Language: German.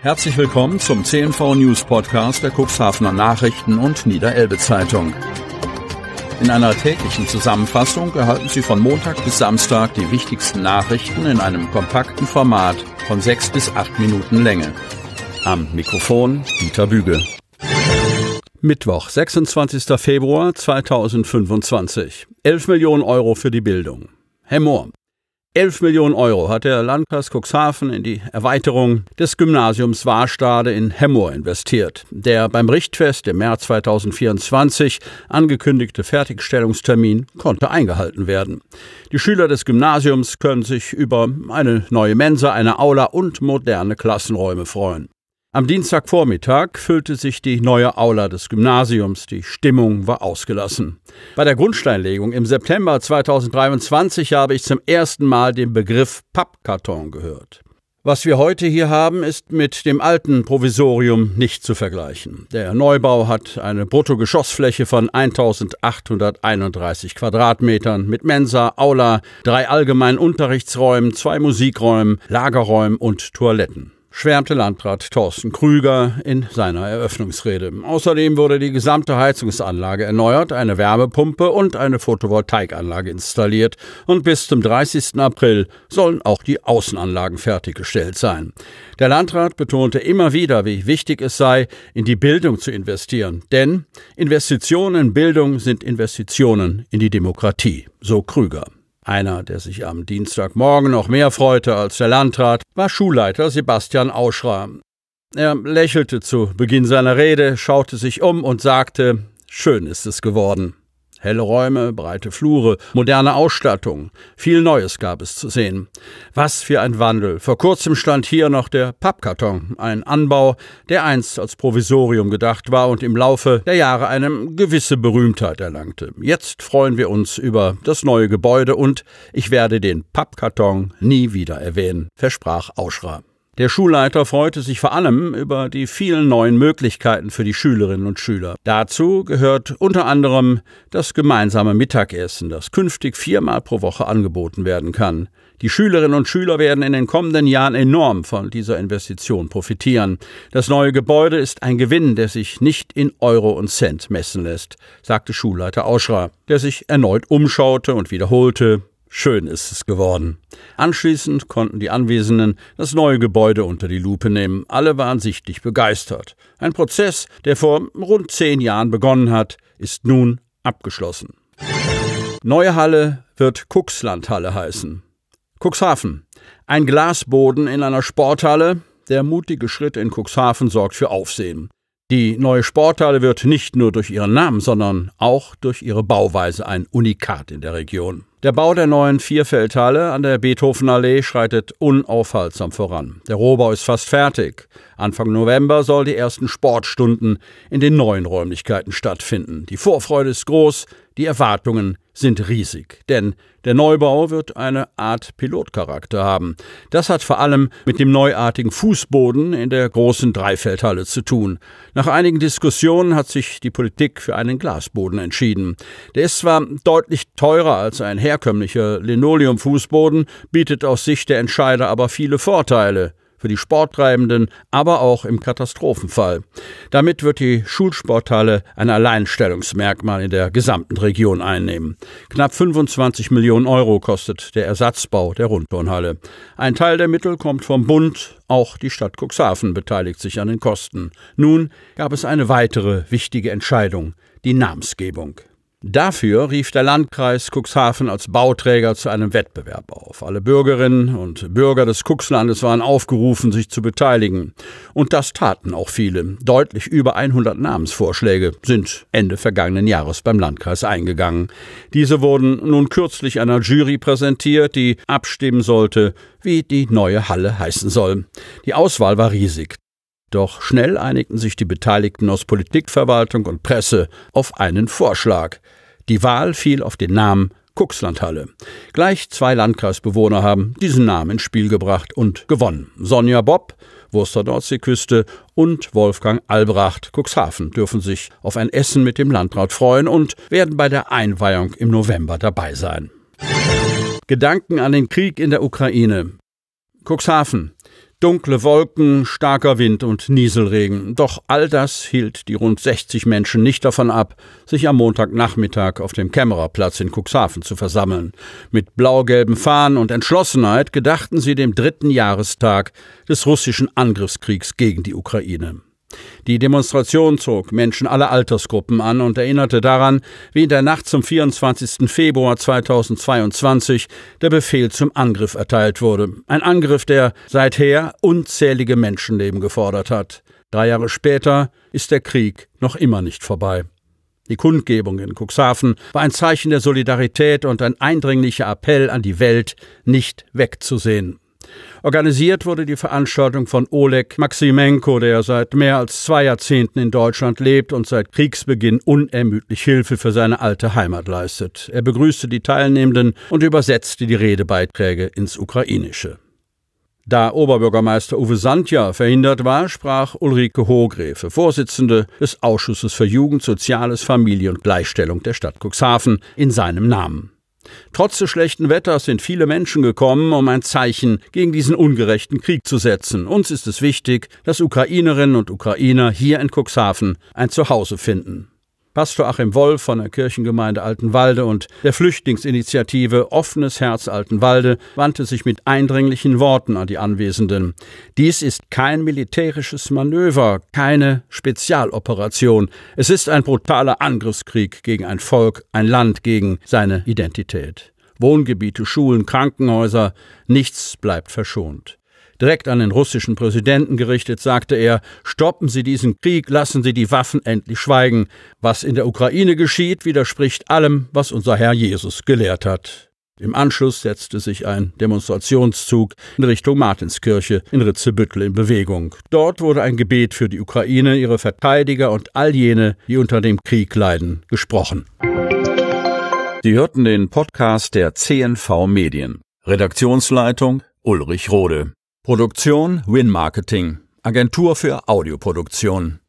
Herzlich willkommen zum CNV News Podcast der Cuxhavener Nachrichten und Niederelbe Zeitung. In einer täglichen Zusammenfassung erhalten Sie von Montag bis Samstag die wichtigsten Nachrichten in einem kompakten Format von 6 bis 8 Minuten Länge. Am Mikrofon Dieter Büge. Mittwoch, 26. Februar 2025. 11 Millionen Euro für die Bildung. Hemmoor. 11 Millionen Euro hat der Landkreis Cuxhaven in die Erweiterung des Gymnasiums Warstade in Hemmoor investiert. Der beim Richtfest im März 2024 angekündigte Fertigstellungstermin konnte eingehalten werden. Die Schüler des Gymnasiums können sich über eine neue Mensa, eine Aula und moderne Klassenräume freuen. Am Dienstagvormittag füllte sich die neue Aula des Gymnasiums. Die Stimmung war ausgelassen. Bei der Grundsteinlegung im September 2023 habe ich zum ersten Mal den Begriff Pappkarton gehört. Was wir heute hier haben, ist mit dem alten Provisorium nicht zu vergleichen. Der Neubau hat eine Bruttogeschossfläche von 1.831 Quadratmetern mit Mensa, Aula, 3 allgemeinen Unterrichtsräumen, 2 Musikräumen, Lagerräumen und Toiletten, schwärmte Landrat Thorsten Krüger in seiner Eröffnungsrede. Außerdem wurde die gesamte Heizungsanlage erneuert, eine Wärmepumpe und eine Photovoltaikanlage installiert und bis zum 30. April sollen auch die Außenanlagen fertiggestellt sein. Der Landrat betonte immer wieder, wie wichtig es sei, in die Bildung zu investieren, denn Investitionen in Bildung sind Investitionen in die Demokratie, so Krüger. Einer, der sich am Dienstagmorgen noch mehr freute als der Landrat, war Schulleiter Sebastian Auschra. Er lächelte zu Beginn seiner Rede, schaute sich um und sagte: Schön ist es geworden. Helle Räume, breite Flure, moderne Ausstattung. Viel Neues gab es zu sehen. Was für ein Wandel. Vor kurzem stand hier noch der Pappkarton, ein Anbau, der einst als Provisorium gedacht war und im Laufe der Jahre eine gewisse Berühmtheit erlangte. Jetzt freuen wir uns über das neue Gebäude und ich werde den Pappkarton nie wieder erwähnen, versprach Auschra. Der Schulleiter freute sich vor allem über die vielen neuen Möglichkeiten für die Schülerinnen und Schüler. Dazu gehört unter anderem das gemeinsame Mittagessen, das künftig 4-mal pro Woche angeboten werden kann. Die Schülerinnen und Schüler werden in den kommenden Jahren enorm von dieser Investition profitieren. Das neue Gebäude ist ein Gewinn, der sich nicht in Euro und Cent messen lässt, sagte Schulleiter Auschra, der sich erneut umschaute und wiederholte: Schön ist es geworden. Anschließend konnten die Anwesenden das neue Gebäude unter die Lupe nehmen. Alle waren sichtlich begeistert. Ein Prozess, der vor rund 10 Jahren begonnen hat, ist nun abgeschlossen. Neue Halle wird Cuxlandhalle heißen. Cuxhaven. Ein Glasboden in einer Sporthalle. Der mutige Schritt in Cuxhaven sorgt für Aufsehen. Die neue Sporthalle wird nicht nur durch ihren Namen, sondern auch durch ihre Bauweise ein Unikat in der Region. Der Bau der neuen Vierfeldhalle an der Beethovenallee schreitet unaufhaltsam voran. Der Rohbau ist fast fertig. Anfang November soll die ersten Sportstunden in den neuen Räumlichkeiten stattfinden. Die Vorfreude ist groß, die Erwartungen sind riesig, denn der Neubau wird eine Art Pilotcharakter haben. Das hat vor allem mit dem neuartigen Fußboden in der großen Dreifeldhalle zu tun. Nach einigen Diskussionen hat sich die Politik für einen Glasboden entschieden. Der ist zwar deutlich teurer als ein herkömmlicher Linoleumfußboden, bietet aus Sicht der Entscheider aber viele Vorteile. Für die Sporttreibenden, aber auch im Katastrophenfall. Damit wird die Schulsporthalle ein Alleinstellungsmerkmal in der gesamten Region einnehmen. Knapp 25 Millionen Euro kostet der Ersatzbau der Rundturnhalle. Ein Teil der Mittel kommt vom Bund, auch die Stadt Cuxhaven beteiligt sich an den Kosten. Nun gab es eine weitere wichtige Entscheidung, die Namensgebung. Dafür rief der Landkreis Cuxhaven als Bauträger zu einem Wettbewerb auf. Alle Bürgerinnen und Bürger des Cuxlandes waren aufgerufen, sich zu beteiligen. Und das taten auch viele. Deutlich über 100 Namensvorschläge sind Ende vergangenen Jahres beim Landkreis eingegangen. Diese wurden nun kürzlich einer Jury präsentiert, die abstimmen sollte, wie die neue Halle heißen soll. Die Auswahl war riesig. Doch schnell einigten sich die Beteiligten aus Politik, Verwaltung und Presse auf einen Vorschlag. Die Wahl fiel auf den Namen Cuxlandhalle. Gleich 2 Landkreisbewohner haben diesen Namen ins Spiel gebracht und gewonnen. Sonja Bopp, Wurster Nordseeküste, und Wolfgang Albrecht, Cuxhaven, dürfen sich auf ein Essen mit dem Landrat freuen und werden bei der Einweihung im November dabei sein. Gedanken an den Krieg in der Ukraine. Cuxhaven. Dunkle Wolken, starker Wind und Nieselregen. Doch all das hielt die rund 60 Menschen nicht davon ab, sich am Montagnachmittag auf dem Kämmererplatz in Cuxhaven zu versammeln. Mit blau-gelben Fahnen und Entschlossenheit gedachten sie dem 3. Jahrestag des russischen Angriffskriegs gegen die Ukraine. Die Demonstration zog Menschen aller Altersgruppen an und erinnerte daran, wie in der Nacht zum 24. Februar 2022 der Befehl zum Angriff erteilt wurde. Ein Angriff, der seither unzählige Menschenleben gefordert hat. 3 Jahre später ist der Krieg noch immer nicht vorbei. Die Kundgebung in Cuxhaven war ein Zeichen der Solidarität und ein eindringlicher Appell an die Welt, nicht wegzusehen. Organisiert wurde die Veranstaltung von Oleg Maximenko, der seit mehr als 2 Jahrzehnten in Deutschland lebt und seit Kriegsbeginn unermüdlich Hilfe für seine alte Heimat leistet. Er begrüßte die Teilnehmenden und übersetzte die Redebeiträge ins Ukrainische. Da Oberbürgermeister Uwe Sandja verhindert war, sprach Ulrike Hohgräfe, Vorsitzende des Ausschusses für Jugend, Soziales, Familie und Gleichstellung der Stadt Cuxhaven, in seinem Namen. Trotz des schlechten Wetters sind viele Menschen gekommen, um ein Zeichen gegen diesen ungerechten Krieg zu setzen. Uns ist es wichtig, dass Ukrainerinnen und Ukrainer hier in Cuxhaven ein Zuhause finden. Pastor Achim Wolf von der Kirchengemeinde Altenwalde und der Flüchtlingsinitiative Offenes Herz Altenwalde wandte sich mit eindringlichen Worten an die Anwesenden. Dies ist kein militärisches Manöver, keine Spezialoperation. Es ist ein brutaler Angriffskrieg gegen ein Volk, ein Land, gegen seine Identität. Wohngebiete, Schulen, Krankenhäuser, nichts bleibt verschont. Direkt an den russischen Präsidenten gerichtet, sagte er, stoppen Sie diesen Krieg, lassen Sie die Waffen endlich schweigen. Was in der Ukraine geschieht, widerspricht allem, was unser Herr Jesus gelehrt hat. Im Anschluss setzte sich ein Demonstrationszug in Richtung Martinskirche in Ritzebüttel in Bewegung. Dort wurde ein Gebet für die Ukraine, ihre Verteidiger und all jene, die unter dem Krieg leiden, gesprochen. Sie hörten den Podcast der CNV Medien. Redaktionsleitung Ulrich Rode. Produktion Win Marketing, Agentur für Audioproduktion.